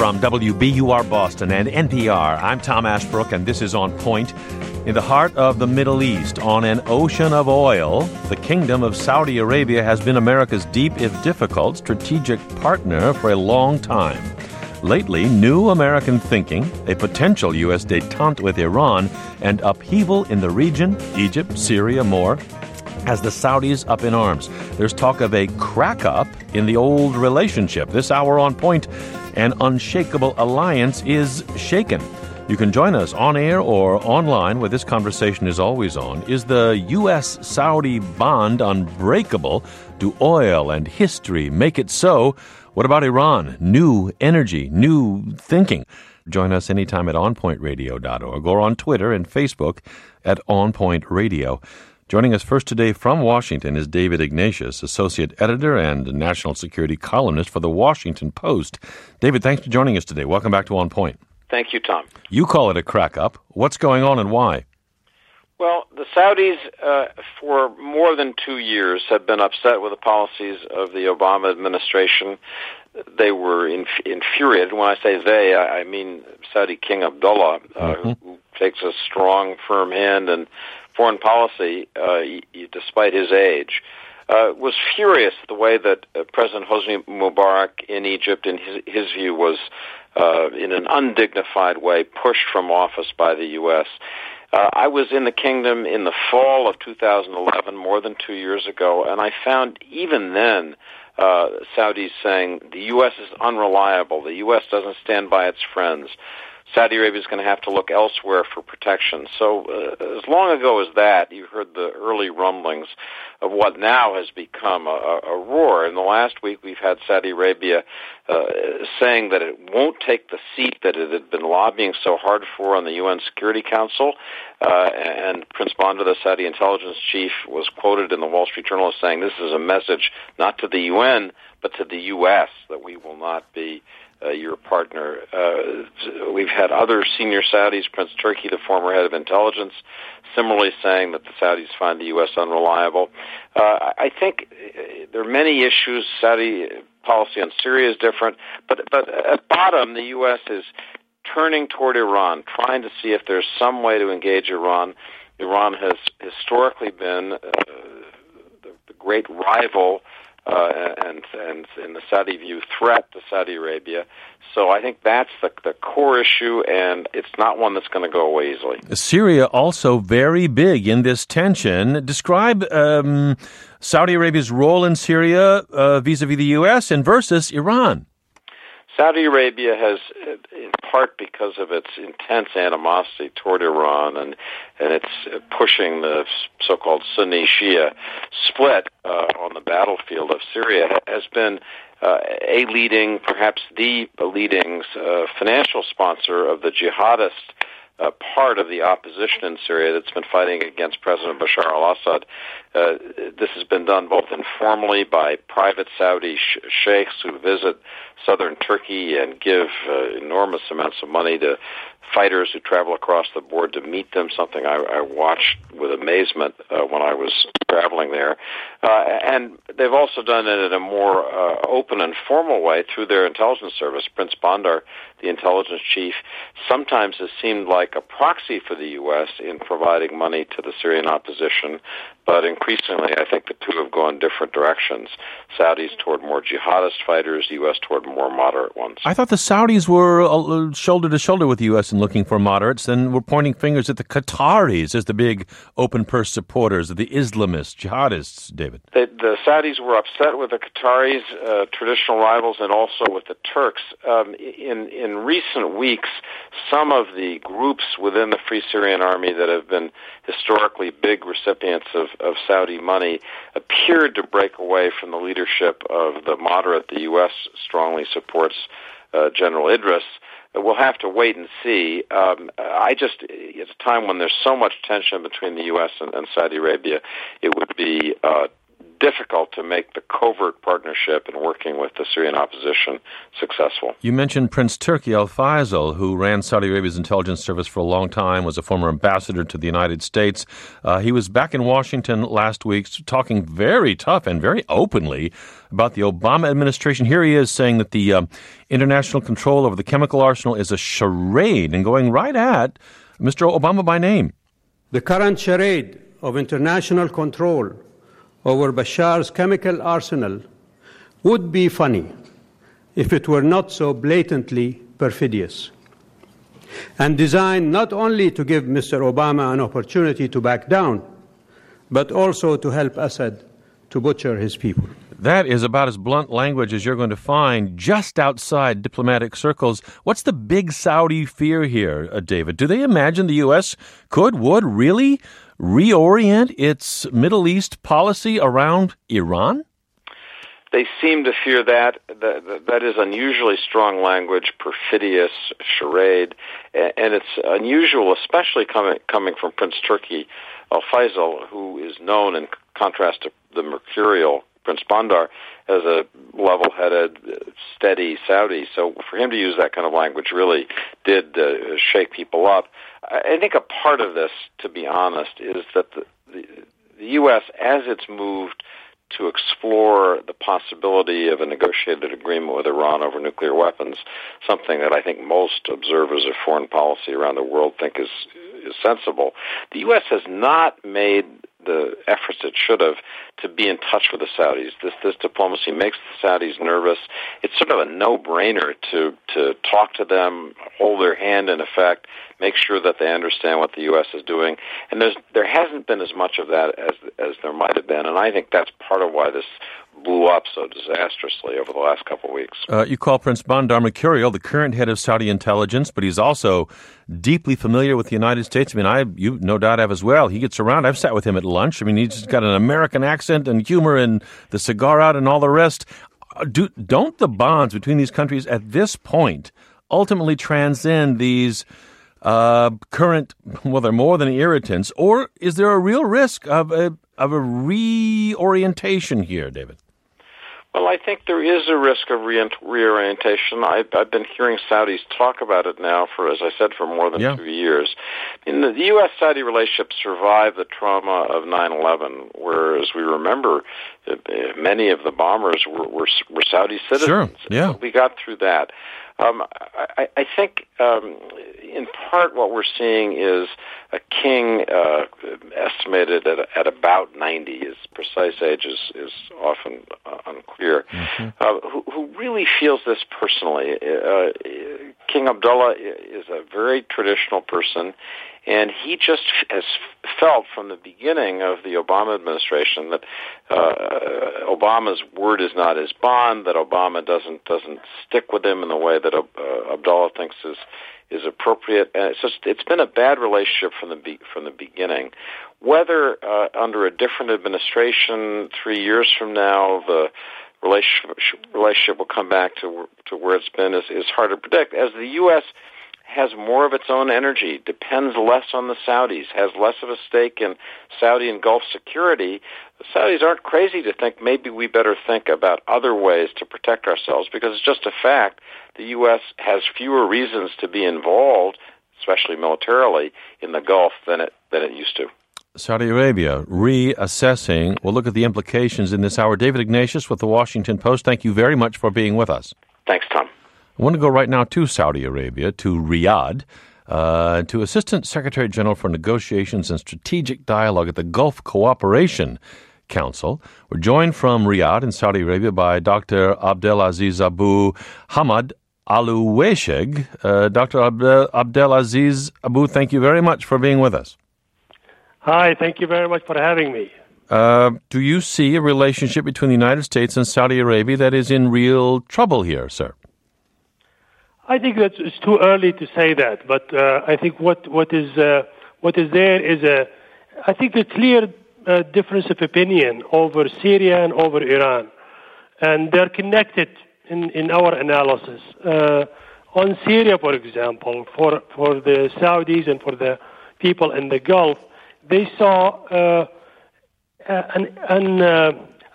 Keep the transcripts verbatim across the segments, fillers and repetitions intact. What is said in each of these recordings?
From W B U R Boston and N P R, I'm Tom Ashbrook, and this is On Point. In the heart of the Middle East, on an ocean of oil, the Kingdom of Saudi Arabia has been America's deep, if difficult, strategic partner for a long time. Lately, new American thinking, a potential U S détente with Iran, and upheaval in the region, Egypt, Syria, more, has the Saudis up in arms. There's talk of a crack-up in the old relationship. This hour on Point, an unshakable alliance is shaken. You can join us on air or online, where this conversation is always on. Is the U S Saudi bond unbreakable? Do oil and history make it so? What about Iran? New energy, new thinking. Join us anytime at on point radio dot org or on Twitter and Facebook at On Point Radio. Joining us first today from Washington is David Ignatius, Associate Editor and National Security Columnist for The Washington Post. David, thanks for joining us today. Welcome back to On Point. Thank you, Tom. You call it a crack-up. What's going on and why? Well, the Saudis, uh, for more than two years, have been upset with the policies of the Obama administration. They were inf- infuriated. When I say they, I, I mean Saudi King Abdullah, uh, mm-hmm. who, who takes a strong, firm hand in foreign policy, uh, he, he, despite his age. Uh, was furious at the way that uh, President Hosni Mubarak in Egypt, in his, his view, was uh, in an undignified way pushed from office by the U S. Uh, I was in the kingdom in the fall of two thousand eleven, more than two years ago, and I found even then uh, Saudis saying the U S is unreliable, the U S doesn't stand by its friends. Saudi Arabia is going to have to look elsewhere for protection. So uh, as long ago as that, you heard the early rumblings of what now has become a, a roar. In the last week, we've had Saudi Arabia uh, saying that it won't take the seat that it had been lobbying so hard for on the U N Security Council. Uh, and Prince Bandar, the Saudi intelligence chief, was quoted in the Wall Street Journal as saying this is a message not to the U N, but to the U S, that we will not be Uh, your partner. Uh, we've had other senior Saudis, Prince Turki, the former head of intelligence, similarly saying that the Saudis find the U S unreliable. Uh, I think there are many issues. Saudi policy on Syria is different, but but at bottom, the U S is turning toward Iran, trying to see if there's some way to engage Iran. Iran has historically been uh, the, the great rival Uh, and, and in the Saudi view, threat to Saudi Arabia. So I think that's the, the core issue, and it's not one that's going to go away easily. Syria also very big in this tension. Describe um, Saudi Arabia's role in Syria uh, vis-a-vis the U S and versus Iran. Saudi Arabia has, in part because of its intense animosity toward Iran and, and its pushing the so-called Sunni-Shia split uh, on the battlefield of Syria, has been uh, a leading, perhaps the leading uh, financial sponsor of the jihadist Uh, part of the opposition in Syria that's been fighting against President Bashar al-Assad. Uh, this has been done both informally by private Saudi sh- sheikhs who visit southern Turkey and give uh, enormous amounts of money to fighters who travel across the board to meet them, something I, I watched with amazement uh, when I was traveling there. Uh, and they've also done it in a more uh, open and formal way through their intelligence service. Prince Bandar, the intelligence chief, sometimes has seemed like a proxy for the U S in providing money to the Syrian opposition, but increasingly I think the two have gone different directions. Saudis toward more jihadist fighters, the U S toward more moderate ones. I thought the Saudis were uh, shoulder to shoulder with the U S in looking for moderates, and we're pointing fingers at the Qataris as the big open purse supporters of the Islamist jihadists, David. The, the Saudis were upset with the Qataris, uh, traditional rivals, and also with the Turks. Um, in, in recent weeks, some of the groups within the Free Syrian Army that have been historically big recipients of, of Saudi money appeared to break away from the leadership of the moderate the U S strongly supports, uh, General Idris. We'll have to wait and see. Um, I just, at a time when there's so much tension between the U S and, and Saudi Arabia, it would be uh, difficult to make the covert partnership in working with the Syrian opposition successful. You mentioned Prince Turki Al Faisal, who ran Saudi Arabia's intelligence service for a long time, was a former ambassador to the United States. Uh, he was back in Washington last week talking very tough and very openly about the Obama administration. Here he is saying that the um, international control over the chemical arsenal is a charade and going right at Mister Obama by name. The current charade of international control over Bashar's chemical arsenal would be funny if it were not so blatantly perfidious, and designed not only to give Mister Obama an opportunity to back down, but also to help Assad to butcher his people. That is about as blunt language as you're going to find just outside diplomatic circles. What's the big Saudi fear here, uh, David? Do they imagine the U S could, would really reorient its Middle East policy around Iran? They seem to fear that. That, that is unusually strong language, perfidious, charade, and it's unusual, especially coming coming from Prince Turki Al Faisal, who is known, in contrast to the mercurial Prince Bandar, as a level-headed, steady Saudi. So for him to use that kind of language really did uh, shake people up. I think a part of this, to be honest, is that the, the, the U S, as it's moved to explore the possibility of a negotiated agreement with Iran over nuclear weapons, something that I think most observers of foreign policy around the world think is, is sensible, the U S has not made the efforts it should have to be in touch with the Saudis. This this diplomacy makes the Saudis nervous. It's sort of a no-brainer to to talk to them, hold their hand in effect, make sure that they understand what the U S is doing. And there's there hasn't been as much of that as as there might have been, and I think that's part of why this blew up so disastrously over the last couple of weeks. Uh, you call Prince Bandar mercurial, the current head of Saudi intelligence, but he's also deeply familiar with the United States. I mean, I you no doubt have as well. He gets around. I've sat with him at lunch. I mean, he's got an American accent and humor and the cigar out and all the rest. Do, don't the bonds between these countries at this point ultimately transcend these uh, current, well, they're more than irritants, or is there a real risk of a, of a reorientation here, David? Well, I think there is a risk of re- reorientation. I've, I've been hearing Saudis talk about it now for, as I said, for more than yeah. two years. In the, the U S-Saudi relationship survived the trauma of nine eleven, where, as we remember, many of the bombers were, were, were Saudi citizens. Sure, yeah. We got through that. Um, I, I think, um, in part, what we're seeing is a king uh, estimated at, at about ninety. His precise age is, is often uh, unclear. Mm-hmm. Uh, who, who really feels this personally. Uh, King Abdullah is a very traditional person, and he just has felt from the beginning of the Obama administration that uh, Obama's word is not his bond, that Obama doesn't doesn't stick with him in the way that uh, Abdullah thinks is is appropriate. And it's just it's been a bad relationship from the be- from the beginning. Whether uh, under a different administration three years from now the relationship relationship will come back to to where it's been is, is hard to predict. As the U S has more of its own energy, depends less on the Saudis, has less of a stake in Saudi and Gulf security, the Saudis aren't crazy to think maybe we better think about other ways to protect ourselves, because it's just a fact the U S has fewer reasons to be involved, especially militarily, in the Gulf than it than it used to. Saudi Arabia reassessing. We'll look at the implications in this hour. David Ignatius with the Washington Post, thank you very much for being with us. Thanks, Tom. I want to go right now to Saudi Arabia, to Riyadh, uh, to Assistant Secretary General for Negotiations and Strategic Dialogue at the Gulf Cooperation Council. We're joined from Riyadh in Saudi Arabia by Doctor Abdelaziz Abu Hamad Al-Uwaisheg. Uh, Doctor Abdel- Abdelaziz Abu, thank you very much for being with us. Hi, thank you very much for having me. Uh, do you see a relationship between the United States and Saudi Arabia that is in real trouble here, sir? I think that it's too early to say that, but uh, I think what what is uh, what is there is a, I think the clear uh, difference of opinion over Syria and over Iran, and they're connected in, in our analysis. Uh, on Syria, for example, for for the Saudis and for the people in the Gulf, they saw uh, an, an uh,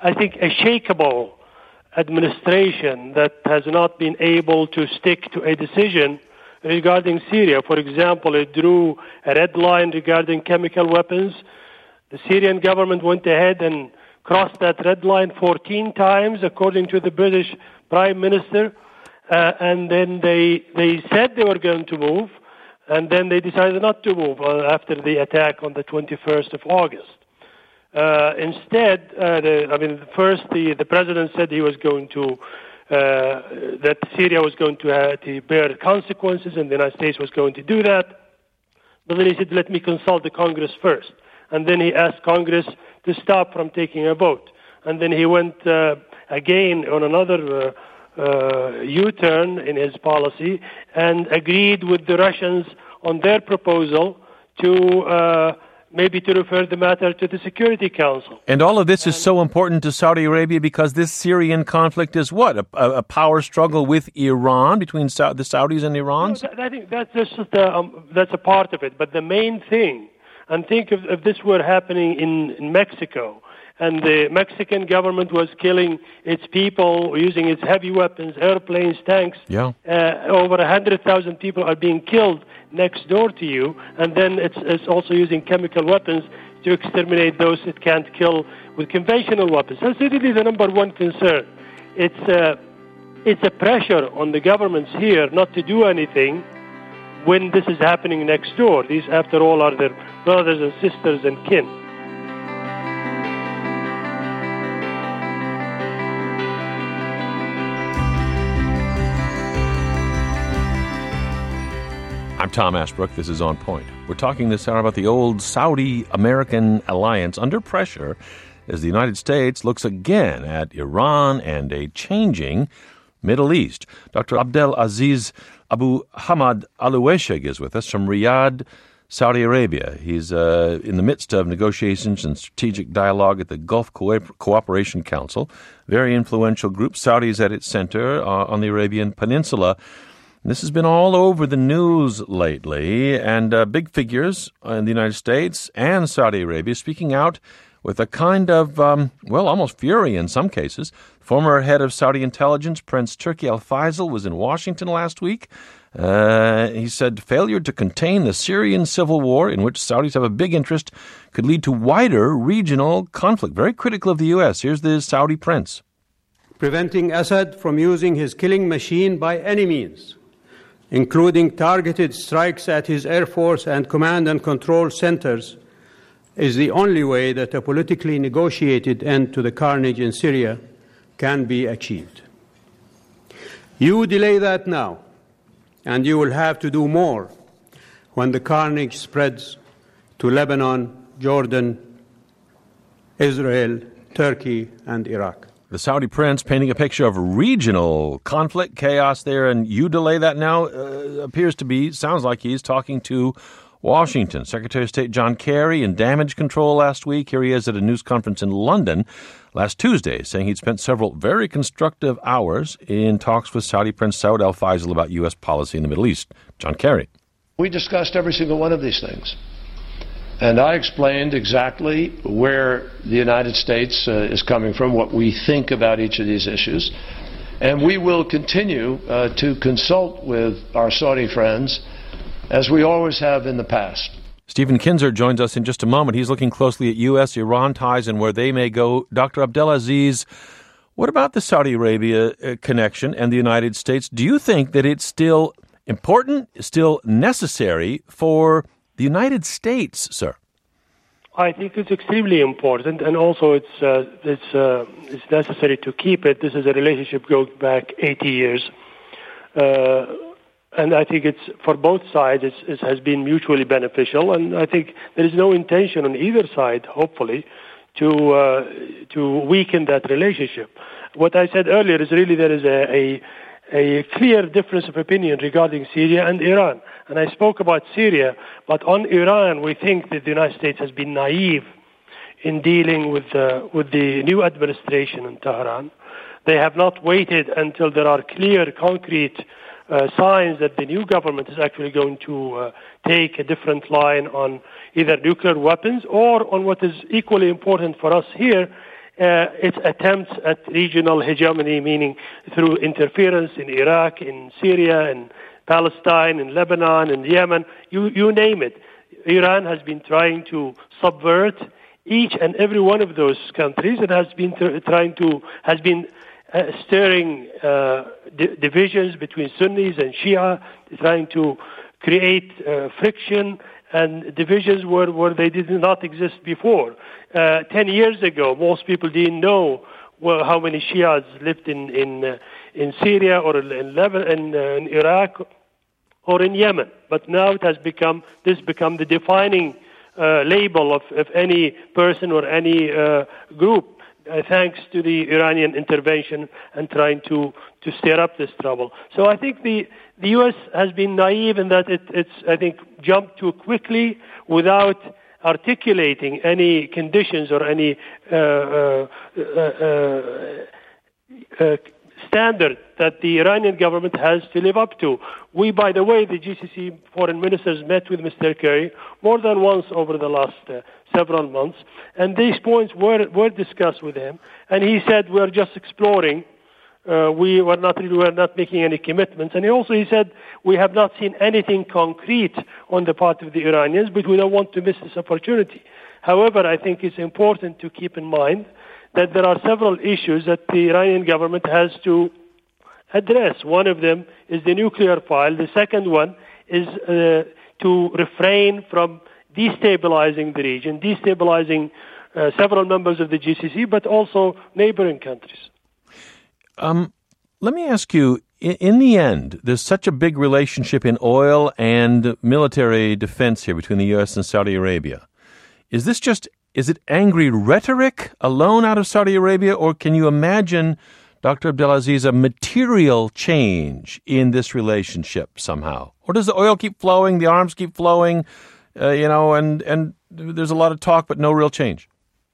I think, a shakeable administration that has not been able to stick to a decision regarding Syria. For example, it drew a red line regarding chemical weapons. The Syrian government went ahead and crossed that red line fourteen times, according to the British Prime Minister. Uh, and then they they said they were going to move, and then they decided not to move uh, after the attack on the twenty-first of August. Uh, instead, uh, the, I mean, first the, the president said he was going to, uh, that Syria was going to, uh, to bear consequences, and the United States was going to do that. But then he said, let me consult the Congress first. And then he asked Congress to stop from taking a vote. And then he went uh, again on another uh, uh, U-turn in his policy and agreed with the Russians on their proposal to uh, maybe to refer the matter to the Security Council. And all of this is so important to Saudi Arabia because this Syrian conflict is what? A, a power struggle with Iran, between Sa- the Saudis and Iran? No, I think that's just a, um, that's a part of it. But the main thing, and think if, if this were happening in, in Mexico, and the Mexican government was killing its people using its heavy weapons, airplanes, tanks. Yeah. Uh, over one hundred thousand people are being killed next door to you, and then it's, it's also using chemical weapons to exterminate those it can't kill with conventional weapons. That's really the number one concern. It's, uh, it's a pressure on the governments here not to do anything when this is happening next door. These, after all, are their brothers and sisters and kin. I'm Tom Ashbrook. This is On Point. We're talking this hour about the old Saudi-American alliance under pressure as the United States looks again at Iran and a changing Middle East. Doctor Abdel Aziz Abu Hamad Al-Uesheg is with us from Riyadh, Saudi Arabia. He's uh, in the midst of negotiations and strategic dialogue at the Gulf Co- Cooperation Council, very influential group, Saudis at its center uh, on the Arabian Peninsula. This has been all over the news lately, and uh, big figures in the United States and Saudi Arabia speaking out with a kind of, um, well, almost fury in some cases. Former head of Saudi intelligence, Prince Turki Al-Faisal, was in Washington last week. Uh, he said failure to contain the Syrian civil war, in which Saudis have a big interest, could lead to wider regional conflict. Very critical of the U S. Here's the Saudi prince. Preventing Assad from using his killing machine by any means, including targeted strikes at his air force and command and control centers, is the only way that a politically negotiated end to the carnage in Syria can be achieved. You delay that now, and you will have to do more when the carnage spreads to Lebanon, Jordan, Israel, Turkey, and Iraq. The Saudi prince painting a picture of regional conflict, chaos there, and you delay that now uh, appears to be, sounds like he's talking to Washington. Secretary of State John Kerry in damage control last week. Here he is at a news conference in London last Tuesday, saying he'd spent several very constructive hours in talks with Saudi Prince Saud Al-Faisal about U S policy in the Middle East. John Kerry. We discussed every single one of these things. And I explained exactly where the United States uh, is coming from, what we think about each of these issues. And we will continue uh, to consult with our Saudi friends, as we always have in the past. Stephen Kinzer joins us in just a moment. He's looking closely at U S Iran ties and where they may go. Doctor Abdelaziz, what about the Saudi Arabia uh, connection and the United States? Do you think that it's still important, still necessary for the United States, sir? I think it's extremely important, and also it's uh, it's uh, it's necessary to keep it. This is a relationship going back eighty years, uh, and I think it's for both sides. It's, it has been mutually beneficial, and I think there is no intention on either side, hopefully, to uh, to weaken that relationship. What I said earlier is really there is a, a a clear difference of opinion regarding Syria and Iran. And I spoke about Syria, but on Iran, we think that the United States has been naive in dealing with, uh, with the new administration in Tehran. They have not waited until there are clear, concrete uh, signs that the new government is actually going to uh, take a different line on either nuclear weapons or on what is equally important for us here, uh, its attempts at regional hegemony, meaning through interference in Iraq, in Syria, in Palestine, in Lebanon, in Yemen, you, you name it. Iran has been trying to subvert each and every one of those countries. It has been th- trying to, has been uh, stirring uh, d- divisions between Sunnis and Shia, trying to create uh, friction and divisions where, where they did not exist before. Uh, ten years ago, most people didn't know well, how many Shias lived in in, uh, in Syria or in Lebanon, in, uh, in Iraq, or in Yemen. But now it has become this become the defining uh, label of, of any person or any uh, group, uh, thanks to the Iranian intervention and trying to, to stir up this trouble. So I think the the U S has been naive in that it, it's, I think, jumped too quickly without articulating any conditions or any uh, uh, uh, uh, standard that the Iranian government has to live up to. We, by the way, the G C C foreign ministers met with Mister Kerry more than once over the last uh, several months, and these points were, were discussed with him, and he said we're just exploring. Uh, we were not really, we were not making any commitments. And he also he said we have not seen anything concrete on the part of the Iranians, but we don't want to miss this opportunity. However, I think it's important to keep in mind that there are several issues that the Iranian government has to address. One of them is the nuclear file. The second one is uh, to refrain from destabilizing the region, destabilizing uh, several members of the G C C, but also neighboring countries. Um, let me ask you, in, in the end, there's such a big relationship in oil and military defense here between the U S and Saudi Arabia. Is this just, is it angry rhetoric alone out of Saudi Arabia, or can you imagine, Doctor Abdelaziz, a material change in this relationship somehow? Or does the oil keep flowing, the arms keep flowing, uh, you know, and, and there's a lot of talk but no real change?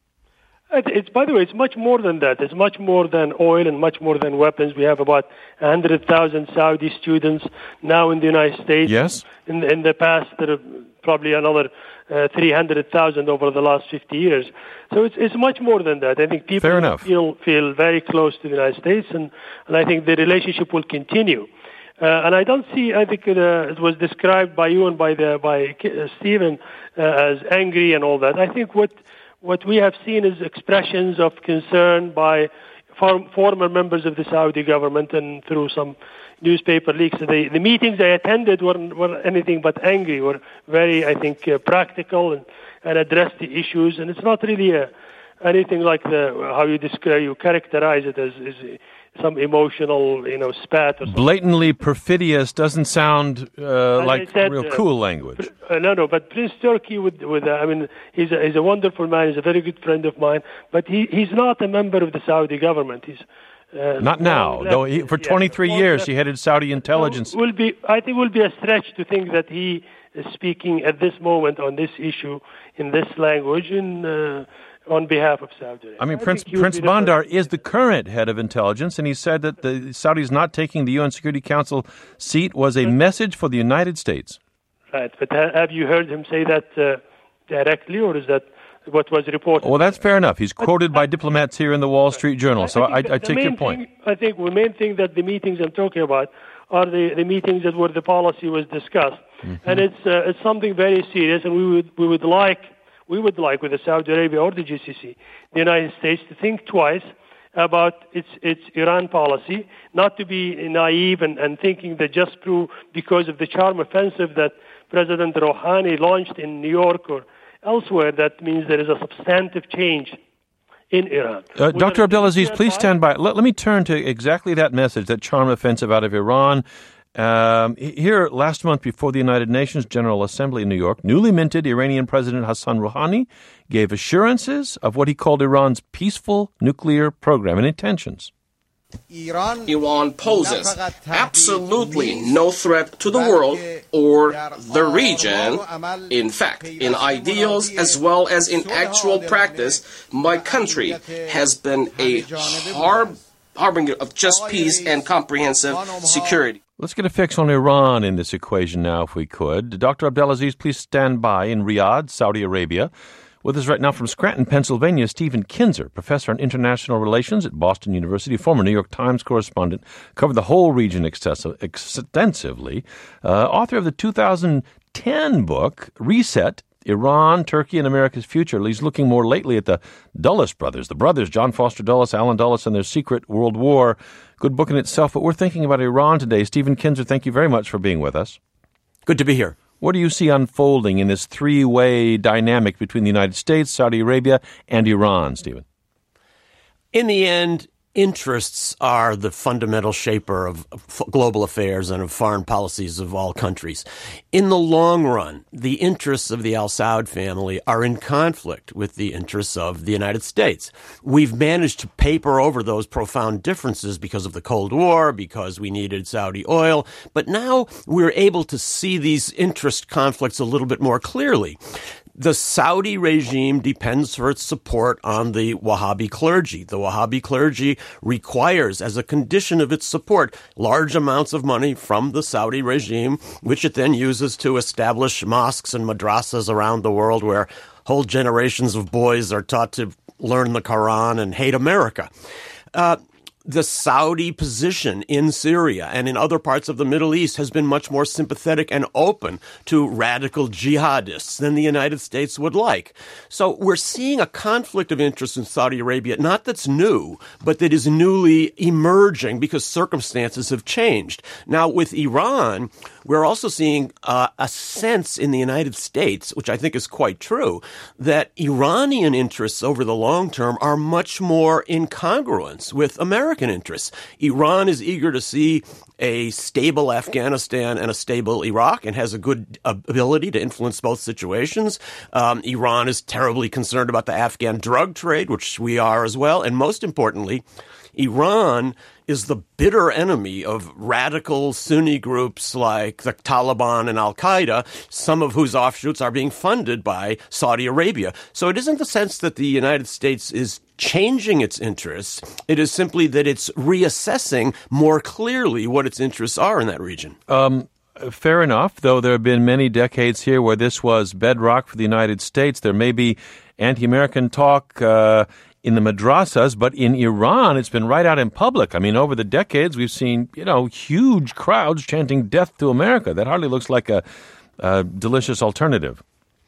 It's, by the way, it's much more than that. It's much more than oil and much more than weapons. We have about one hundred thousand Saudi students now in the United States. Yes. In, in the past, there are probably another uh, three hundred thousand over the last fifty years. So it's it's much more than that. I think people Fair enough. feel feel very close to the United States, and, and I think the relationship will continue. Uh, and I don't see. I think it, uh, it was described by you and by the by uh, Stephen uh, as angry and all that. I think what. What we have seen is expressions of concern by form, former members of the Saudi government, and through some newspaper leaks. The, the meetings I attended were, were anything but angry, were very, I think, uh, practical and, and addressed the issues. And it's not really a, anything like the how you describe, you characterize it as, as some emotional, you know, spat or something. Blatantly perfidious doesn't sound uh, like said, real uh, cool language. Uh, no, no, but Prince Turki, with, with uh, I mean, he's a, he's a wonderful man. He's a very good friend of mine, but he, he's not a member of the Saudi government. He's uh, not now. left, No, he, for twenty-three yeah, years left. he headed Saudi intelligence. Will be, I think, it will be a stretch to think that he is speaking at this moment on this issue in this language in. Uh, on behalf of Saudi Arabia. I mean, I Prince Prince Bandar is the current head of intelligence, and he said that the Saudis not taking the U N Security Council seat was a message for the United States. Right, but ha- have you heard him say that uh, directly, or is that what was reported? Well, that's fair enough. He's quoted by diplomats here in the Wall Street Journal, so I, I, I take your point. Thing, I think the main thing that the meetings I'm talking about are the, the meetings that where the policy was discussed, mm-hmm. and it's uh, it's something very serious, and we would we would like. We would like, with the Saudi Arabia or the G C C, the United States to think twice about its its Iran policy, not to be naive and, and thinking that just through because of the charm offensive that President Rouhani launched in New York or elsewhere, that means there is a substantive change in Iran. Uh, Doctor Abdelaziz, please stand by. Let, let me turn to exactly that message, that charm offensive out of Iran. Um, here, last month before the United Nations General Assembly in New York, newly minted Iranian President Hassan Rouhani gave assurances of what he called Iran's peaceful nuclear program and intentions. Iran poses absolutely no threat to the world or the region. In fact, in ideals as well as in actual practice, my country has been a harb- harbinger of just peace and comprehensive security. Let's get a fix on Iran in this equation now, if we could. Doctor Abdelaziz, please stand by in Riyadh, Saudi Arabia, With us right now from Scranton, Pennsylvania, Stephen Kinzer, professor in international relations at Boston University, former New York Times correspondent, covered the whole region excessive, extensively, uh, author of the two thousand ten book, Reset, Iran, Turkey, and America's Future. He's looking more lately at the Dulles brothers, the brothers, John Foster Dulles, Allen Dulles, and their secret world war. Good book in itself, but we're thinking about Iran today. Stephen Kinzer, thank you very much for being with us. Good to be here. What do you see unfolding in this three-way dynamic between the United States, Saudi Arabia, and Iran, Stephen? In the end, interests are the fundamental shaper of global affairs and of foreign policies of all countries. In the long run, the interests of the Al Saud family are in conflict with the interests of the United States. We've managed to paper over those profound differences because of the Cold War, because we needed Saudi oil, but now we're able to see these interest conflicts a little bit more clearly. The Saudi regime depends for its support on the Wahhabi clergy. The Wahhabi clergy requires, as a condition of its support, large amounts of money from the Saudi regime, which it then uses to establish mosques and madrasas around the world where whole generations of boys are taught to learn the Quran and hate America. Uh, The Saudi position in Syria and in other parts of the Middle East has been much more sympathetic and open to radical jihadists than the United States would like. So we're seeing a conflict of interest in Saudi Arabia, not that's new, but that is newly emerging because circumstances have changed. Now, with Iran, we're also seeing uh, a sense in the United States, which I think is quite true, that Iranian interests over the long term are much more in congruence with American interests. Iran is eager to see a stable Afghanistan and a stable Iraq and has a good ability to influence both situations. Um, Iran is terribly concerned about the Afghan drug trade, which we are as well. And most importantly, Iran is the bitter enemy of radical Sunni groups like the Taliban and Al-Qaeda, some of whose offshoots are being funded by Saudi Arabia. So it isn't the sense that the United States is changing its interests. It is simply that it's reassessing more clearly what its interests are in that region. Um, fair enough, though there have been many decades here where this was bedrock for the United States. There may be anti-American talk uh, in the madrasas, but in Iran, it's been right out in public. I mean, over the decades, we've seen, you know, huge crowds chanting death to America. That hardly looks like a, a delicious alternative.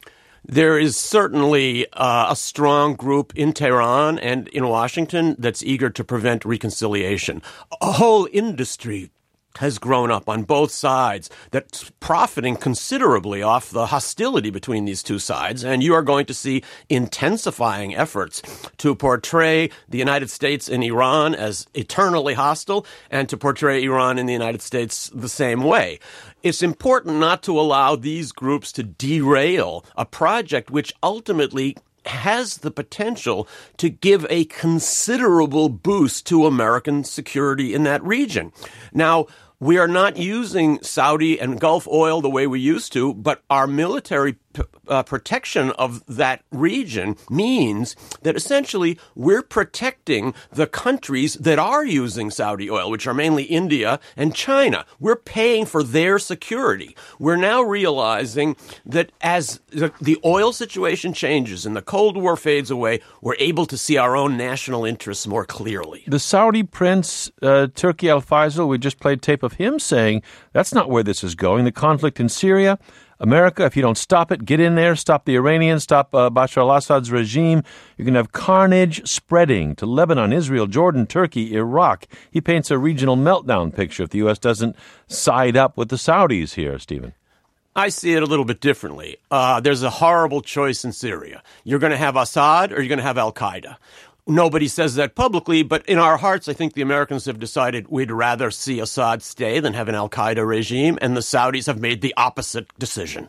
There is certainly uh, a strong group in Tehran and in Washington that's eager to prevent reconciliation. A whole industry has grown up on both sides that's profiting considerably off the hostility between these two sides. And you are going to see intensifying efforts to portray the United States and Iran as eternally hostile and to portray Iran and the United States the same way. It's important not to allow these groups to derail a project which ultimately has the potential to give a considerable boost to American security in that region. Now, we are not using Saudi and Gulf oil the way we used to, but our military p- uh, protection of that region means that essentially we're protecting the countries that are using Saudi oil, which are mainly India and China. We're paying for their security. We're now realizing that as the, the oil situation changes and the Cold War fades away, we're able to see our own national interests more clearly. The Saudi prince, uh, Turki Al-Faisal, we just played tape of him saying that's not where this is going. The conflict in Syria, America, if you don't stop it, get in there, stop the Iranians, stop uh, Bashar al-Assad's regime, you're going to have carnage spreading to Lebanon, Israel, Jordan, Turkey, Iraq. He paints a regional meltdown picture if the U S doesn't side up with the Saudis here, Stephen. I see it a little bit differently. Uh, there's a horrible choice in Syria. You're going to have Assad or you're going to have Al-Qaeda. Nobody says that publicly, but in our hearts, I think the Americans have decided we'd rather see Assad stay than have an al-Qaeda regime, and the Saudis have made the opposite decision.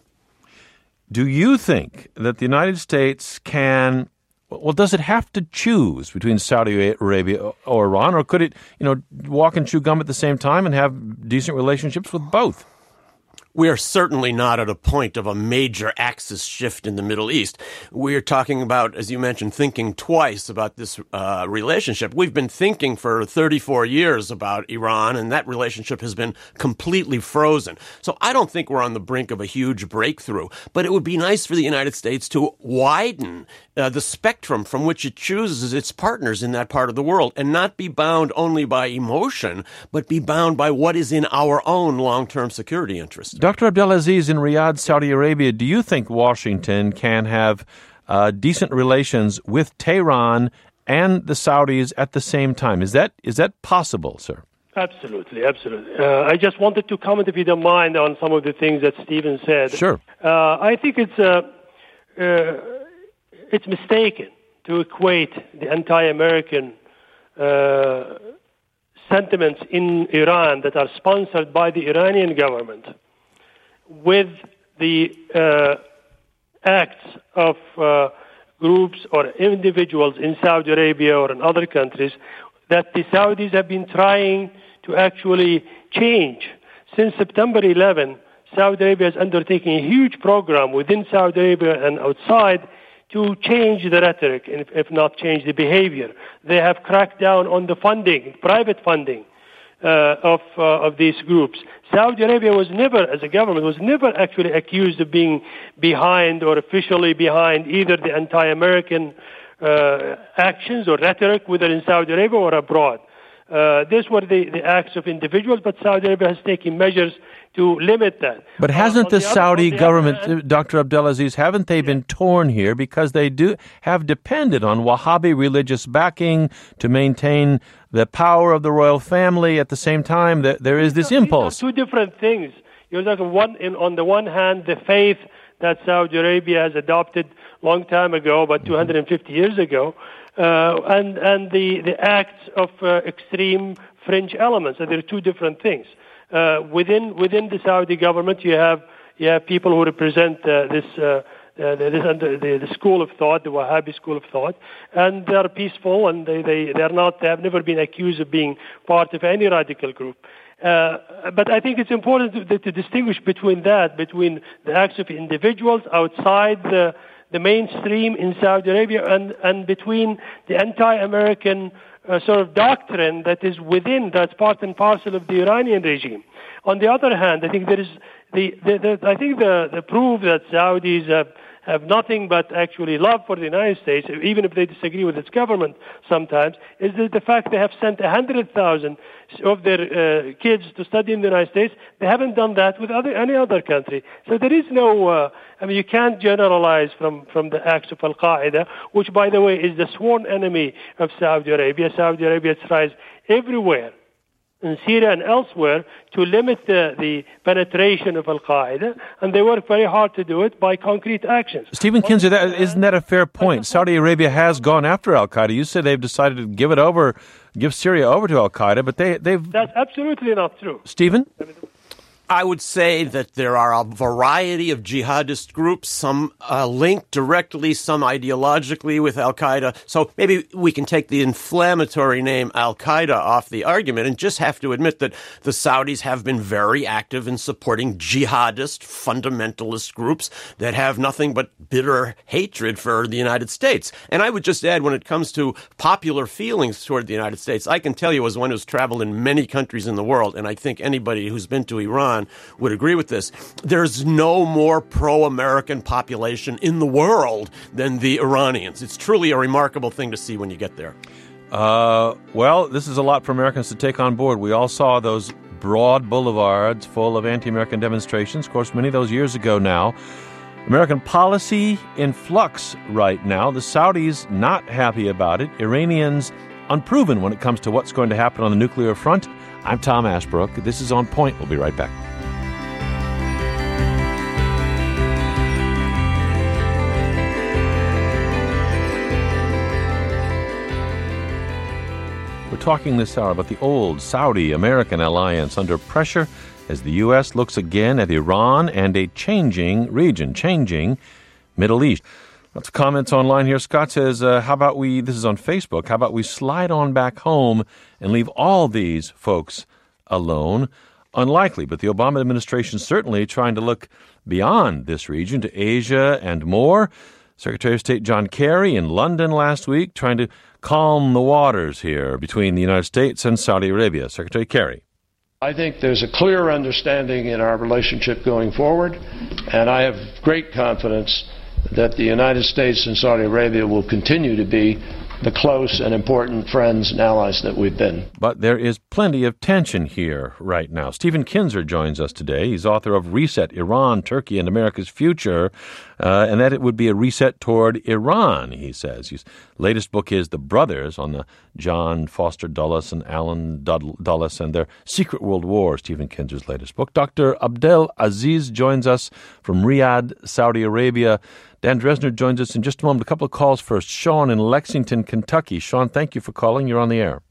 Do you think that the United States can, well, does it have to choose between Saudi Arabia or Iran, or could it, you know, walk and chew gum at the same time and have decent relationships with both? We are certainly not at a point of a major axis shift in the Middle East. We're talking about, as you mentioned, thinking twice about this uh, relationship. We've been thinking for thirty-four years about Iran, and that relationship has been completely frozen. So I don't think we're on the brink of a huge breakthrough, but it would be nice for the United States to widen uh, the spectrum from which it chooses its partners in that part of the world and not be bound only by emotion, but be bound by what is in our own long-term security interests. Doctor Abdelaziz, in Riyadh, Saudi Arabia, do you think Washington can have uh, decent relations with Tehran and the Saudis at the same time? Is that is that possible, sir? Absolutely, absolutely. Uh, I just wanted to comment, if you don't mind, on some of the things that Stephen said. Sure. Uh, I think it's uh, uh, it's mistaken to equate the anti-American uh, sentiments in Iran that are sponsored by the Iranian government with the uh, acts of uh, groups or individuals in Saudi Arabia or in other countries that the Saudis have been trying to actually change. Since September eleventh, Saudi Arabia is undertaking a huge program within Saudi Arabia and outside to change the rhetoric, if, if not change the behavior. They have cracked down on the funding, private funding, Uh, of uh, of these groups. Saudi Arabia was never, as a government, was never actually accused of being behind or officially behind either the anti-American uh, actions or rhetoric, whether in Saudi Arabia or abroad. Uh, these were the, the acts of individuals, but Saudi Arabia has taken measures to limit that. But hasn't uh, the, the Saudi other, government, hand, Doctor Abdelaziz, haven't they been torn here because they do have depended on Wahhabi religious backing to maintain the power of the royal family? At the same time, that there is this impulse. Two different things. You're talking one in, on the one hand, the faith that Saudi Arabia has adopted long time ago, about two hundred fifty years ago, uh, and and the the acts of uh, extreme fringe elements. And there are two different things. Uh, within within the Saudi government, you have you have people who represent uh, this. Uh, Uh, this under the, the school of thought, the Wahhabi school of thought, and they are peaceful, and they they they are not. They have never been accused of being part of any radical group. Uh, but I think it's important to, to distinguish between that, between the acts of individuals outside the the mainstream in Saudi Arabia, and and between the anti-American uh, sort of doctrine that is within, that's part and parcel of the Iranian regime. On the other hand, I think there is the, the, the I think the the proof that Saudis have have nothing but actually love for the United States, even if they disagree with its government sometimes, is that the fact they have sent one hundred thousand of their uh, kids to study in the United States. They haven't done that with other, any other country. So there is no, uh, I mean, you can't generalize from, from the acts of Al-Qaeda, which, by the way, is the sworn enemy of Saudi Arabia. Saudi Arabia tries everywhere in Syria and elsewhere to limit the, the penetration of Al-Qaeda, and they work very hard to do it by concrete actions. Stephen Kinzer, that, isn't that a fair point? Saudi Arabia has gone after Al-Qaeda. You said they've decided to give it over, give Syria over to Al-Qaeda, but they, they've... That's absolutely not true. Stephen? I would say that there are a variety of jihadist groups, some uh, linked directly, some ideologically with Al-Qaeda. So maybe we can take the inflammatory name Al-Qaeda off the argument and just have to admit that the Saudis have been very active in supporting jihadist, fundamentalist groups that have nothing but bitter hatred for the United States. And I would just add, when it comes to popular feelings toward the United States, I can tell you as one who's traveled in many countries in the world, and I think anybody who's been to Iran would agree with this. There's no more pro-American population in the world than the Iranians. It's truly a remarkable thing to see when you get there. Uh, well, this is a lot for Americans to take on board. We all saw those broad boulevards full of anti-American demonstrations, of course, many of those years ago now. American policy in flux right now. The Saudis not happy about it. Iranians unproven when it comes to what's going to happen on the nuclear front. I'm Tom Ashbrook. This is On Point. We'll be right back. We're talking this hour about the old Saudi-American alliance under pressure as the U S looks again at Iran and a changing region, changing Middle East. Lots of comments online here. Scott says, uh, how about we, this is on Facebook, how about we slide on back home and leave all these folks alone? unlikely. But the Obama administration is certainly trying to look beyond this region to Asia and more. Secretary of State John Kerry in London last week trying to calm the waters here between the United States and Saudi Arabia. Secretary Kerry. I think there's a clear understanding in our relationship going forward, and I have great confidence that the United States and Saudi Arabia will continue to be the close and important friends and allies that we've been. But there is plenty of tension here right now. Stephen Kinzer joins us today. He's author of Reset, Iran, Turkey, and America's Future, uh, and that it would be a reset toward Iran, he says. His latest book is The Brothers, on the John Foster Dulles and Alan Dulles and their Secret World War, Stephen Kinzer's latest book. Doctor Abdel Aziz joins us from Riyadh, Saudi Arabia. Dan Dresner joins us in just a moment. A couple of calls first. Sean in Lexington, Kentucky. Sean, thank you for calling. You're on the air.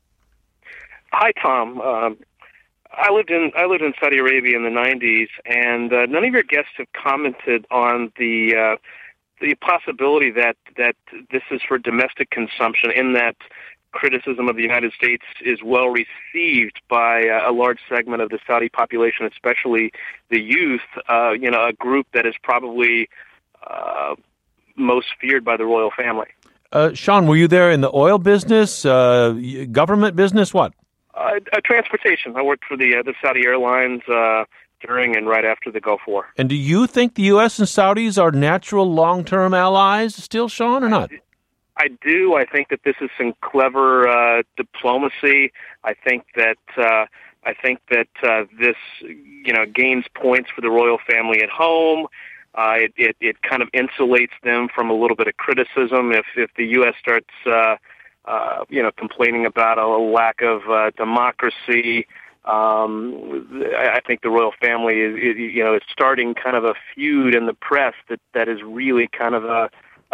Hi, Tom. Um, I lived in I lived in Saudi Arabia in the nineties, and uh, none of your guests have commented on the uh, the possibility that that this is for domestic consumption, in that criticism of the United States is well received by uh, a large segment of the Saudi population, especially the youth. Uh, you know, a group that is probably Uh, most feared by the royal family. Uh, Sean, were you there in the oil business, uh, government business, what? Uh, uh, transportation. I worked for the uh, the Saudi Airlines uh, during and right after the Gulf War. And do you think the U S and Saudis are natural long-term allies still, Sean, or not? I do. I think that this is some clever uh, diplomacy. I think that uh, I think that uh, this, you know, gains points for the royal family at home. Uh, it, it, it kind of insulates them from a little bit of criticism if, if the U S starts, uh, uh, you know, complaining about a lack of uh, democracy. Um, I think the royal family is, is, you know, is starting kind of a feud in the press that, that is really kind of a. a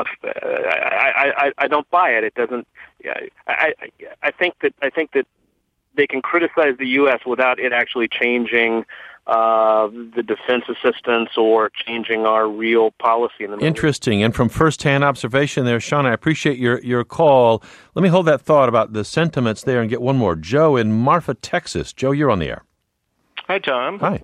I, I, I don't buy it. It doesn't. I, I, I think that I think that they can criticize the U S without it actually changing Uh, the defense assistance or changing our real policy in the Middle Interesting. And from first-hand observation there, Sean, I appreciate your, your call. Let me hold that thought about the sentiments there and get one more. Joe in Marfa, Texas. Joe, you're on the air. Hi, Tom. Hi.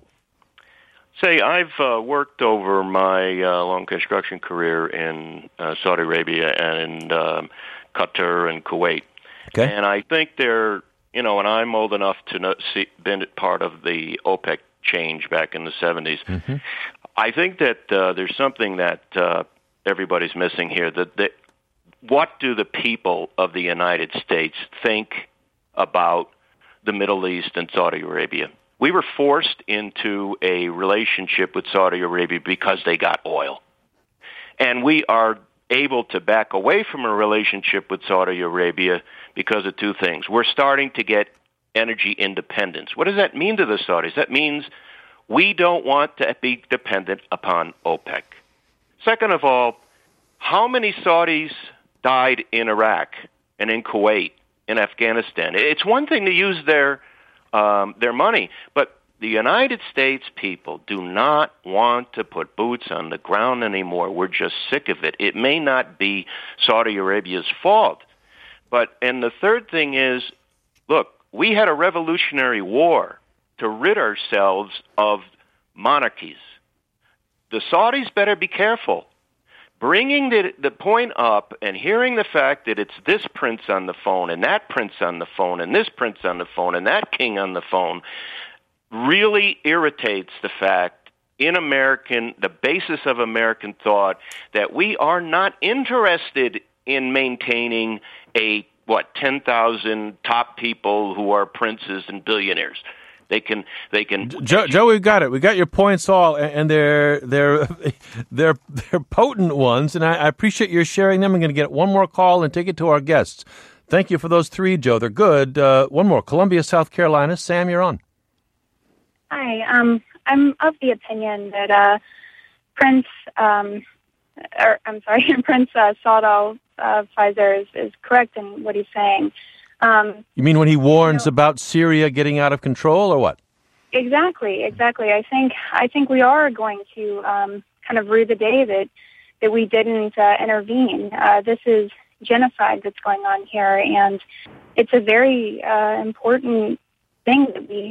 Say, I've uh, worked over my uh, long construction career in uh, Saudi Arabia and um, Qatar and Kuwait. Okay. And I think they're, you know, and I'm old enough to know, see, been part of the OPEC change back in the seventies. Mm-hmm. I think that uh, there's something that uh, everybody's missing here. That, that what do the people of the United States think about the Middle East and Saudi Arabia? We were forced into a relationship with Saudi Arabia because they got oil. And we are able to back away from a relationship with Saudi Arabia because of two things. We're starting to get energy independence. What does that mean to the Saudis? That means we don't want to be dependent upon OPEC. Second of all, how many Saudis died in Iraq and in Kuwait, in Afghanistan? It's one thing to use their um, their money, but the United States people do not want to put boots on the ground anymore. We're just sick of it. It may not be Saudi Arabia's fault, but and the third thing is, look, we had a revolutionary war to rid ourselves of monarchies. The Saudis better be careful. Bringing the, the point up and hearing the fact that it's this prince on the phone and that prince on the phone and this prince on the phone and that king on the phone really irritates the fact in American, the basis of American thought, that we are not interested in maintaining a what, ten thousand top people who are princes and billionaires. They can, they can. Joe, Joe, we've got it. We got your points all, and they're they're they're they're potent ones. And I, I appreciate your sharing them. I'm going to get one more call and take it to our guests. Thank you for those three, Joe. They're good. Uh, one more, Columbia, South Carolina. Sam, you're on. Hi. Um, I'm of the opinion that uh, Prince, um, or I'm sorry, Prince uh, Saud uh, Pfizer is, is correct in what he's saying. Um, you mean when he warns you know, about Syria getting out of control, or what? Exactly, exactly. I think I think we are going to um, kind of rue the day that that we didn't uh, intervene. Uh, this is genocide that's going on here, and it's a very uh, important thing that we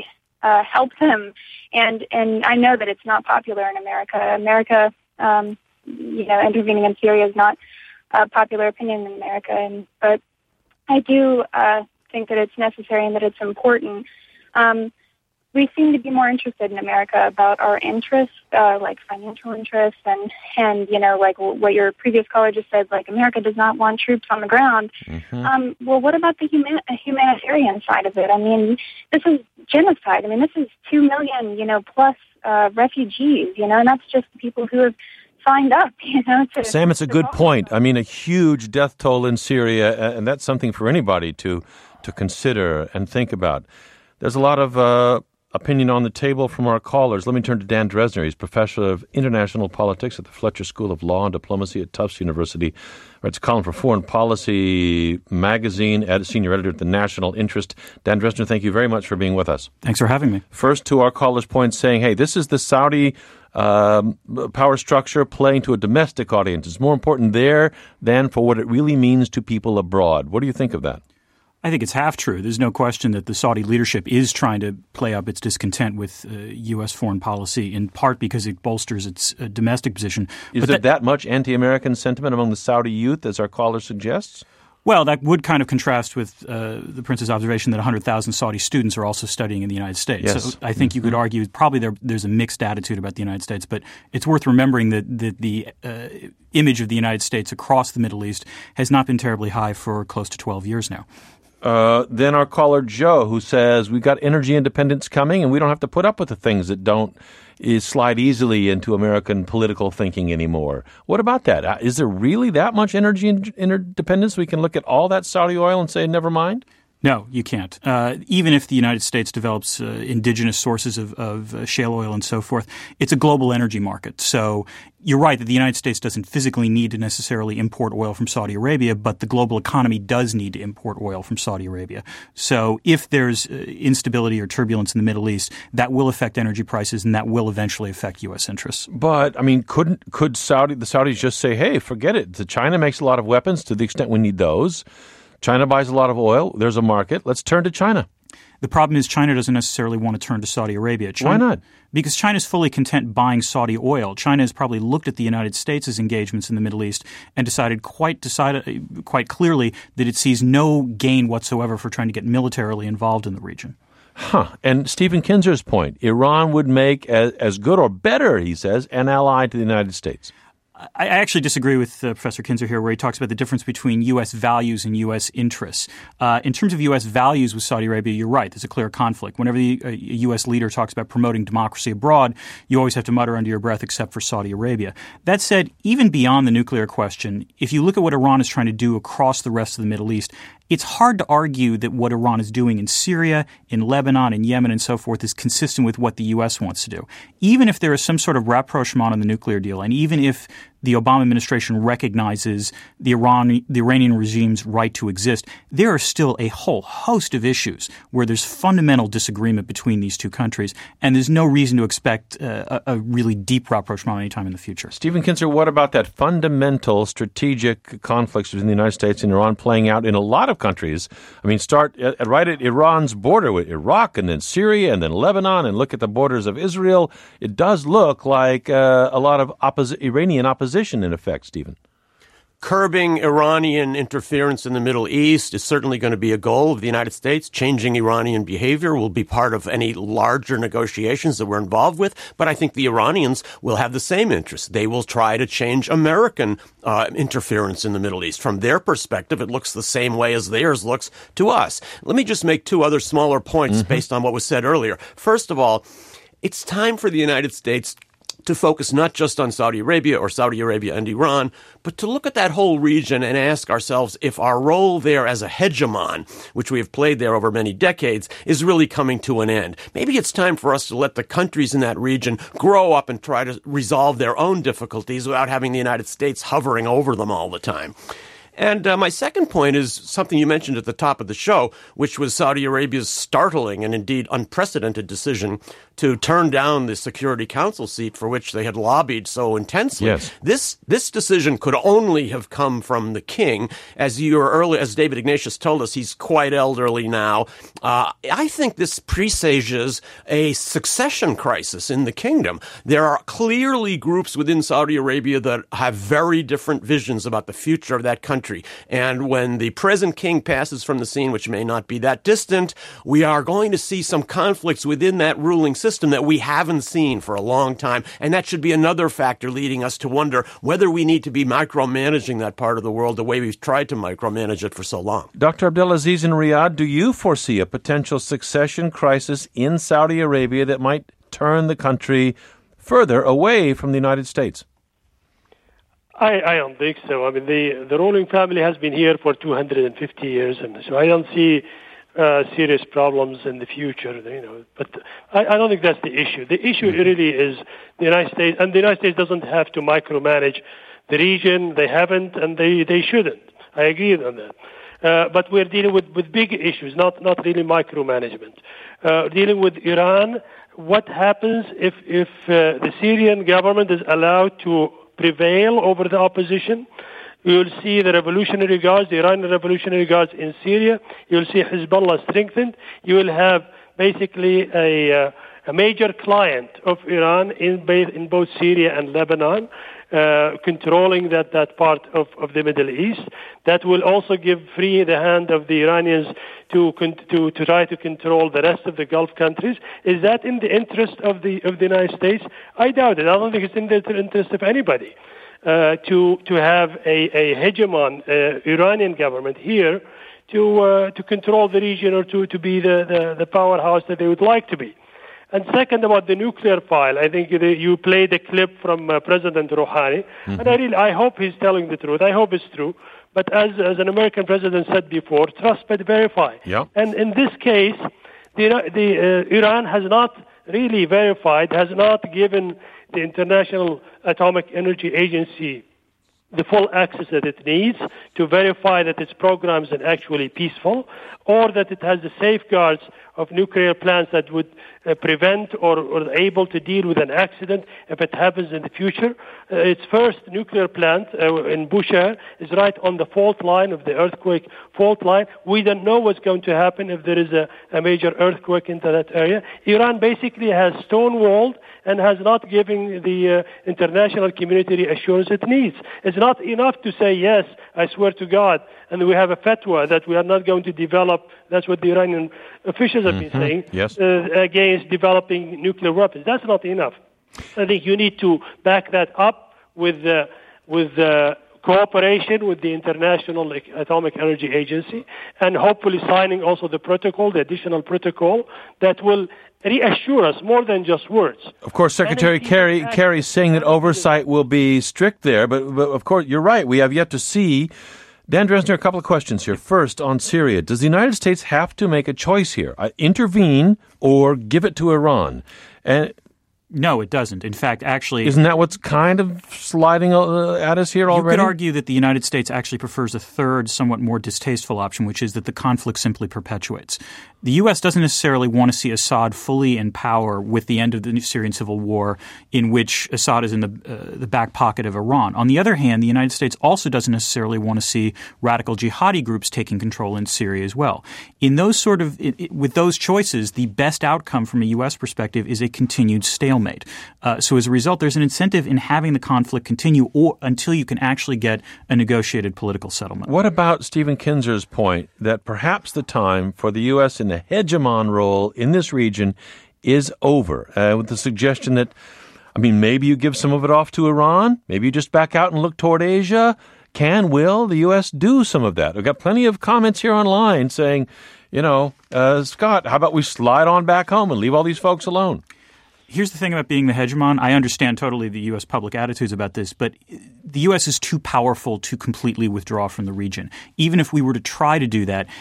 uh, help them. And and I know that it's not popular in America. America, um, you know, intervening in Syria is not a popular opinion in America. And but I do uh, think that it's necessary and that it's important. Um, we seem to be more interested in America about our interests, uh, like financial interests, and, and, you know, like what your previous caller just said, like America does not want troops on the ground. Mm-hmm. Um, well, what about the human- humanitarian side of it? I mean, this is genocide. I mean, this is two million, you know, plus uh, refugees, you know, and that's just the people who have signed up, you know. To, Sam, it's a good point. I mean, a huge death toll in Syria, and that's something for anybody to, to consider and think about. There's a lot of uh, opinion on the table from our callers. Let me turn to Dan Dresner. He's professor of international politics at the Fletcher School of Law and Diplomacy at Tufts University. Writes a column for Foreign Policy magazine, ed- senior editor at the National Interest. Dan Dresner, thank you very much for being with us. Thanks for having me. First, to our caller's point, saying, hey, this is the Saudi um, power structure playing to a domestic audience. It's more important there than for what it really means to people abroad. What do you think of that? I think it's half true. There's no question that the Saudi leadership is trying to play up its discontent with uh, U S foreign policy, in part because it bolsters its uh, domestic position. Is but there that, that much anti-American sentiment among the Saudi youth, as our caller suggests? Well, that would kind of contrast with uh, the Prince's observation that one hundred thousand Saudi students are also studying in the United States. Yes. So I think mm-hmm. you could argue probably there, there's a mixed attitude about the United States, but it's worth remembering that, that the uh, image of the United States across the Middle East has not been terribly high for close to twelve years now. Uh, then our caller, Joe, who says we've got energy independence coming and we don't have to put up with the things that don't is slide easily into American political thinking anymore. What about that? Uh, is there really that much energy in- interdependence? We can look at all that Saudi oil and say, never mind? No, you can't. Uh, even if the United States develops uh, indigenous sources of, of uh, shale oil and so forth, it's a global energy market. So you're right that the United States doesn't physically need to necessarily import oil from Saudi Arabia, but the global economy does need to import oil from Saudi Arabia. So if there's uh, instability or turbulence in the Middle East, that will affect energy prices and that will eventually affect U S interests. But, I mean, couldn't could Saudi the Saudis just say, hey, forget it. The China makes a lot of weapons to the extent we need those. China buys a lot of oil. There's a market. Let's turn to China. The problem is China doesn't necessarily want to turn to Saudi Arabia. China, Why not? Because China's fully content buying Saudi oil. China has probably looked at the United States' engagements in the Middle East and decided quite decided, quite clearly that it sees no gain whatsoever for trying to get militarily involved in the region. Huh. And Stephen Kinzer's point, Iran would make as, as good or better, he says, an ally to the United States. I actually disagree with uh, Professor Kinzer here, where he talks about the difference between U S values and U S interests. Uh, in terms of U S values with Saudi Arabia, you're right. There's a clear conflict. Whenever the, uh, a U S leader talks about promoting democracy abroad, you always have to mutter under your breath, except for Saudi Arabia. That said, even beyond the nuclear question, if you look at what Iran is trying to do across the rest of the Middle East, it's hard to argue that what Iran is doing in Syria, in Lebanon, in Yemen, and so forth is consistent with what the U S wants to do. Even if there is some sort of rapprochement on the nuclear deal, and even if the Obama administration recognizes the Iran, the Iranian regime's right to exist, there are still a whole host of issues where there's fundamental disagreement between these two countries, and there's no reason to expect uh, a, a really deep rapprochement anytime in the future. Stephen Kinzer, what about that fundamental strategic conflicts between the United States and Iran playing out in a lot of countries? I mean, start at, right at Iran's border with Iraq and then Syria and then Lebanon, and look at the borders of Israel. It does look like uh, a lot of oppos- Iranian opposition in effect, Stephen. Curbing Iranian interference in the Middle East is certainly going to be a goal of the United States. Changing Iranian behavior will be part of any larger negotiations that we're involved with. But I think the Iranians will have the same interest. They will try to change American uh, interference in the Middle East. From their perspective, it looks the same way as theirs looks to us. Let me just make two other smaller points mm-hmm. based on what was said earlier. First of all, it's time for the United States to focus not just on Saudi Arabia or Saudi Arabia and Iran, but to look at that whole region and ask ourselves if our role there as a hegemon, which we have played there over many decades, is really coming to an end. Maybe it's time for us to let the countries in that region grow up and try to resolve their own difficulties without having the United States hovering over them all the time. And uh, my second point is something you mentioned at the top of the show, which was Saudi Arabia's startling and indeed unprecedented decision to turn down the Security Council seat for which they had lobbied so intensely. Yes. This this decision could only have come from the king. As you were early, as David Ignatius told us, he's quite elderly now. Uh, I think this presages a succession crisis in the kingdom. There are clearly groups within Saudi Arabia that have very different visions about the future of that country. And when the present king passes from the scene, which may not be that distant, we are going to see some conflicts within that ruling system that we haven't seen for a long time. And that should be another factor leading us to wonder whether we need to be micromanaging that part of the world the way we've tried to micromanage it for so long. Doctor Abdelaziz in Riyadh, do you foresee a potential succession crisis in Saudi Arabia that might turn the country further away from the United States? I, I don't think so. I mean, the, the ruling family has been here for two hundred fifty years, and so I don't see uh, serious problems in the future. You know, but I, I don't think that's the issue. The issue really is the United States, and the United States doesn't have to micromanage the region. They haven't, and they, they shouldn't. I agree on that. Uh, but we're dealing with, with big issues, not not really micromanagement. Uh, dealing with Iran, what happens if if uh, the Syrian government is allowed to prevail over the opposition? You will see the Revolutionary Guards, the Iranian Revolutionary Guards in Syria. You will see Hezbollah strengthened. You will have basically a, uh, a major client of Iran in, in both Syria and Lebanon, uh, controlling that, that part of, of the Middle East. That will also give free the hand of the Iranians to, to, to try to control the rest of the Gulf countries. Is that in the interest of the, of the United States? I doubt it. I don't think it's in the interest of anybody. Uh, to to have a, a hegemon uh, Iranian government here to uh, to control the region or to, to be the, the, the powerhouse that they would like to be. And second, about the nuclear file, I think the, you played a clip from uh, President Rouhani, mm-hmm. and I really I hope he's telling the truth. I hope it's true. But as as an American president said before, trust but verify. Yeah. And in this case, the the uh, Iran has not really verified, has not given the International Atomic Energy Agency the full access that it needs to verify that its programs are actually peaceful, or that it has the safeguards of nuclear plants that would uh, prevent or, or able to deal with an accident if it happens in the future. Uh, its first nuclear plant uh, in Bushehr is right on the fault line of the earthquake fault line. We don't know what's going to happen if there is a, a major earthquake into that area. Iran basically has stonewalled and has not given the uh, international community the assurance it needs. It's not enough to say, yes, I swear to God, and we have a fatwa that we are not going to develop, that's what the Iranian officials have mm-hmm. been saying, yes. uh, against developing nuclear weapons. That's not enough. I think you need to back that up with uh, with uh, cooperation with the International Atomic Energy Agency, and hopefully signing also the protocol, the additional protocol, that will reassure us more than just words. Of course, Secretary Kerry Kerry's saying that oversight will be strict there, but, but of course, you're right. We have yet to see. Dan Dresner, a couple of questions here. First, on Syria, does the United States have to make a choice here? Uh, intervene or give it to Iran? And no, it doesn't. In fact, actually... Isn't that what's kind of sliding uh, at us here already? You could argue that the United States actually prefers a third, somewhat more distasteful option, which is that the conflict simply perpetuates. The U S doesn't necessarily want to see Assad fully in power with the end of the Syrian civil war, in which Assad is in the uh, the back pocket of Iran. On the other hand, the United States also doesn't necessarily want to see radical jihadi groups taking control in Syria as well. In those sort of it, it, with those choices, the best outcome from a U S perspective is a continued stalemate. Uh, so as a result, there's an incentive in having the conflict continue or until you can actually get a negotiated political settlement. What about Stephen Kinzer's point that perhaps the time for the U S in the hegemon role in this region is over, uh, with the suggestion that, I mean, maybe you give some of it off to Iran, maybe you just back out and look toward Asia. Can, will the U S do some of that? We've got plenty of comments here online saying, you know, uh, Scott, how about we slide on back home and leave all these folks alone? Here's the thing about being the hegemon. I understand totally the U S public attitudes about this, but the U S is too powerful to completely withdraw from the region. Even if we were to try to do that,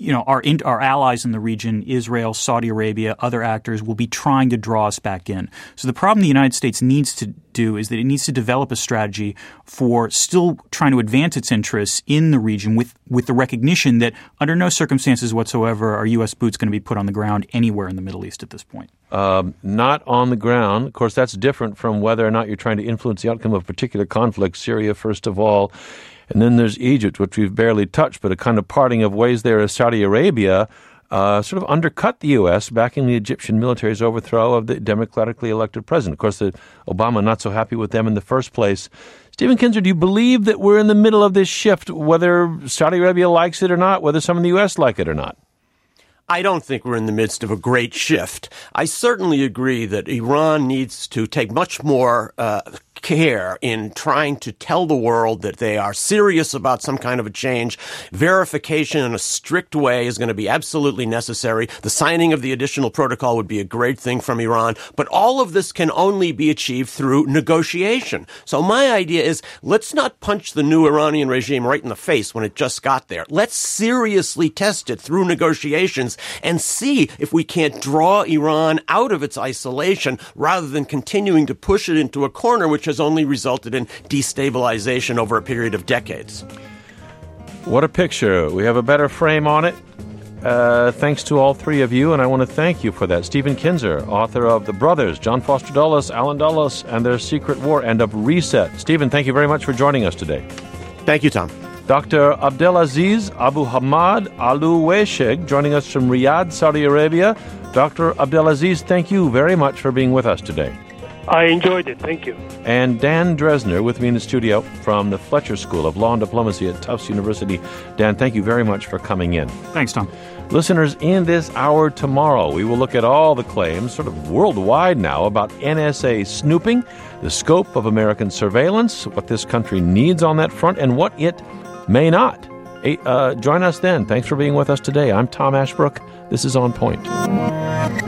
you know, our in, our allies in the region, Israel, Saudi Arabia, other actors, will be trying to draw us back in. So the problem the United States needs to do is that it needs to develop a strategy for still trying to advance its interests in the region with, with the recognition that under no circumstances whatsoever are U S boots going to be put on the ground anywhere in the Middle East at this point. Um, not on the ground. Of course, that's different from whether or not you're trying to influence the outcome of a particular conflict, Syria first of all. And then there's Egypt, which we've barely touched, but a kind of parting of ways there as Saudi Arabia uh, sort of undercut the U S, backing the Egyptian military's overthrow of the democratically elected president. Of course, the Obama not so happy with them in the first place. Stephen Kinzer, do you believe that we're in the middle of this shift, whether Saudi Arabia likes it or not, whether some in the U S like it or not? I don't think we're in the midst of a great shift. I certainly agree that Iran needs to take much more uh, care in trying to tell the world that they are serious about some kind of a change. Verification in a strict way is going to be absolutely necessary. The signing of the additional protocol would be a great thing from Iran. But all of this can only be achieved through negotiation. So my idea is let's not punch the new Iranian regime right in the face when it just got there. Let's seriously test it through negotiations and see if we can't draw Iran out of its isolation rather than continuing to push it into a corner which has only resulted in destabilization over a period of decades. What a picture. We have a better frame on it. Uh, thanks to all three of you, and I want to thank you for that. Stephen Kinzer, author of The Brothers, John Foster Dulles, Alan Dulles, and Their Secret War, and of Reset. Stephen, thank you very much for joining us today. Thank you, Tom. Doctor Abdelaziz Abu Hamad Al-Wesheg, joining us from Riyadh, Saudi Arabia. Doctor Abdelaziz, thank you very much for being with us today. I enjoyed it. Thank you. And Dan Dresner with me in the studio from the Fletcher School of Law and Diplomacy at Tufts University. Dan, thank you very much for coming in. Thanks, Tom. Listeners, in this hour tomorrow, we will look at all the claims, sort of worldwide now, about N S A snooping, the scope of American surveillance, what this country needs on that front, and what it may not. Uh, join us then. Thanks for being with us today. I'm Tom Ashbrook. This is On Point.